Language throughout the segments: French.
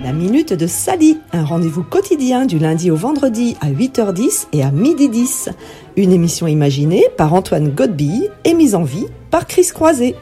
La Minute de Sally, un rendez-vous quotidien du lundi au vendredi à 8h10 et à 12h10. Une émission imaginée par Antoine Godbille et mise en vie par Chris Croiset.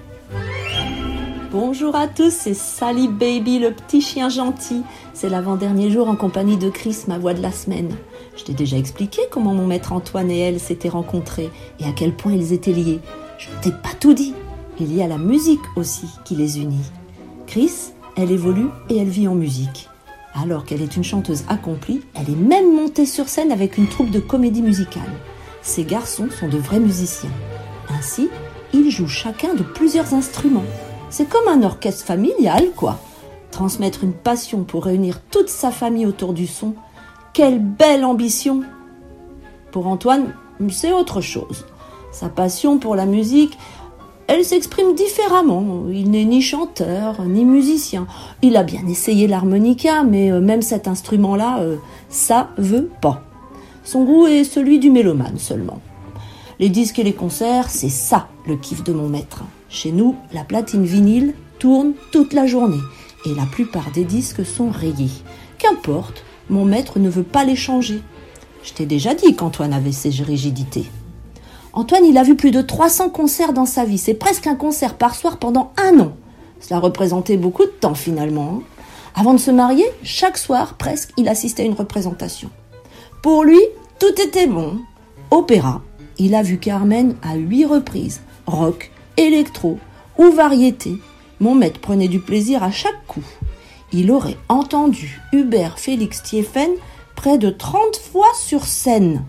Bonjour à tous, c'est Sally Baby, le petit chien gentil. C'est l'avant-dernier jour en compagnie de Chris, ma voix de la semaine. Je t'ai déjà expliqué comment mon maître Antoine et elle s'étaient rencontrés et à quel point ils étaient liés. Je ne t'ai pas tout dit. Il y a la musique aussi qui les unit. Chris, elle évolue et elle vit en musique. Alors qu'elle est une chanteuse accomplie, elle est même montée sur scène avec une troupe de comédie musicale. Ces garçons sont de vrais musiciens. Ainsi, ils jouent chacun de plusieurs instruments. C'est comme un orchestre familial, quoi. Transmettre une passion pour réunir toute sa famille autour du son, quelle belle ambition! Pour Antoine, c'est autre chose. Sa passion pour la musique, elle s'exprime différemment. Il n'est ni chanteur, ni musicien. Il a bien essayé l'harmonica, mais même cet instrument-là, ça veut pas. Son goût est celui du mélomane seulement. Les disques et les concerts, c'est ça le kiff de mon maître. Chez nous, la platine vinyle tourne toute la journée et la plupart des disques sont rayés. Qu'importe, mon maître ne veut pas les changer. Je t'ai déjà dit qu'Antoine avait ses rigidités. Antoine, il a vu plus de 300 concerts dans sa vie. C'est presque un concert par soir pendant 1 an. Cela représentait beaucoup de temps finalement. Avant de se marier, chaque soir, presque, il assistait à une représentation. Pour lui, tout était bon. Opéra, il a vu Carmen à 8 reprises. Rock, électro ou variété. Mon maître prenait du plaisir à chaque coup. Il aurait entendu Hubert Félix Thiéphane près de 30 fois sur scène.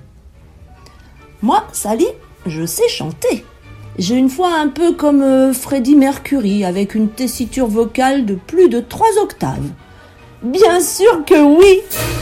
Moi, Sally, je sais chanter. J'ai une voix un peu comme Freddie Mercury, avec une tessiture vocale de plus de 3 octaves. Bien sûr que oui!